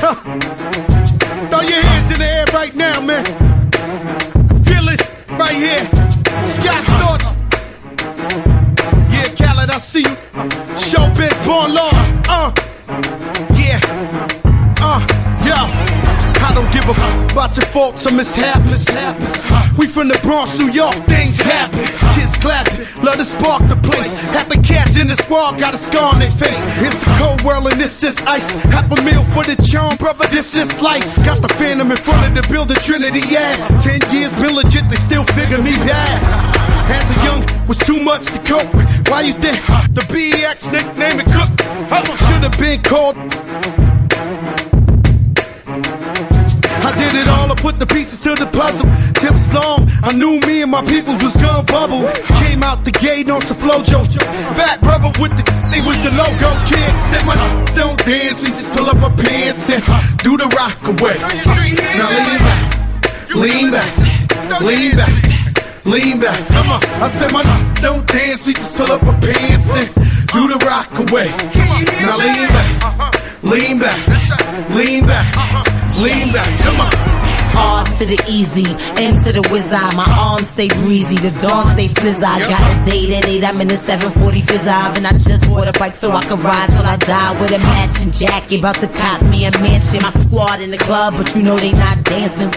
Throw your hands in the air right now, man. Feel it right here. Scott Storch. Yeah, Khaled, I see you. Showbiz, born law. Yeah. Yo. I don't give a fuck about your faults or mishaps. We from the Bronx, New York, things happen. Kids clapping, love to spark the place. Half the cats in the squad got a scar on their face. It's a cold world and this is ice. Half a meal for the charm, brother, this is life. Got the Phantom in front of the building, Trinity, yeah. 10 years been legit, they still figure me bad. As a young, was too much to cope with. Why you think the BX nickname it Cook? Should have been called. I did it all, I put the pieces to the puzzle. Just as long, I knew me and my people was gonna bubble. Came out the gate on some flojo. Fat brother with the, they was the logo kid. Said my don't dance, we just pull up our pants and do the rock away. Now lean back, lean back, lean back, lean back. Come on, I said my don't dance, we just pull up our pants and do the rock away. Now lean back, lean back, lean back. Lean back, come on. R to the easy, M to the whiz eye. My arms stay breezy, the dawn stay fizz. I got a date at 8, I'm in the 740 fizz eye. And I just bought a bike so I can ride till I die with a matching jacket. About to cop me a mansion. My squad in the club, but you know they not dancing.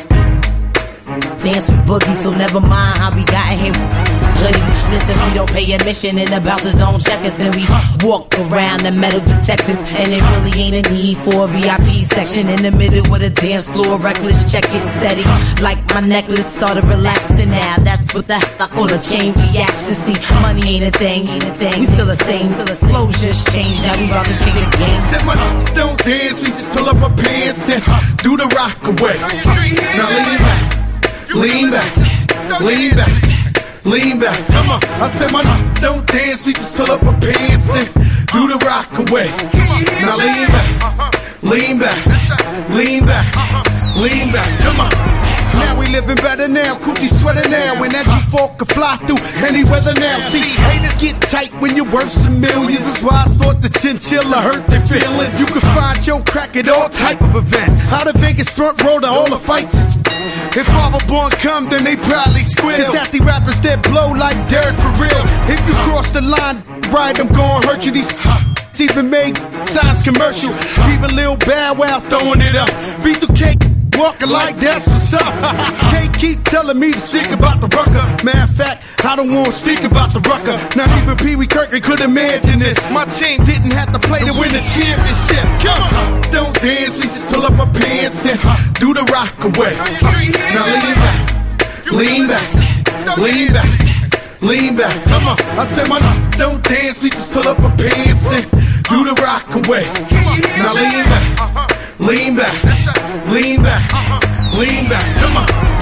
Dance with Boogie, so never mind how we got here. Hoodies, listen, we don't pay admission and the bouncers don't check us. And we walk around the metal detectors. And it really ain't a need for a VIP section. In the middle of the dance floor, reckless, check it, steady. Like my necklace started relaxing now. That's what the hell I call a chain reaction. See, money ain't a thing, we still the same. Flow just changed, now we about to change the game. Said my don't dance, we just pull up our pants and do the rock away. Now lean back, lean back, lean back. Lean back, come on. I said my don't dance, we just pull up our pants and do the rock away. Now lean back, lean back, lean back, lean back, come on. Now we living better now, coochie sweater now. And that G4 can fly through any weather now. See, haters get tight when you're worth some millions. That's why I thought the chinchilla hurt their feelings. You can find your crack at all type of events. Out of Vegas front row to all the fights. If Father Born come, then they probably squeal. Cause half the rappers that blow like Derek for real. If you cross the line, right, I'm gonna hurt you. These even made signs commercial. Even Lil Bow Wow throwing it up. B2K walking like that's what's up. Can't keep telling me to speak about the rucker. Matter of fact, I don't want to speak about the rucker. Not even Pee Wee Kirkland could imagine this. My team didn't have to play to win the championship. Come on, don't dance, we just pull up our pants and do the rock away. Now lean back, lean back, lean back, lean back. Come on, I said my don't dance, we just pull up our pants and do the rock away. Now lean back, lean back, lean back, lean back. Come on.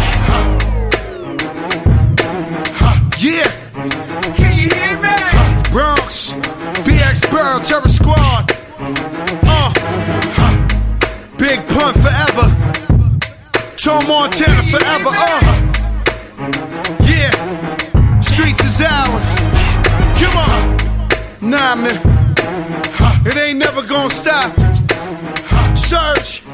Yeah. Can you hear me? Bronx, BX Burrow, Terror Squad. Big Pun forever. Tom Montana forever. Yeah. Streets is ours. Come on. Nah, man. It ain't never gonna stop. Search.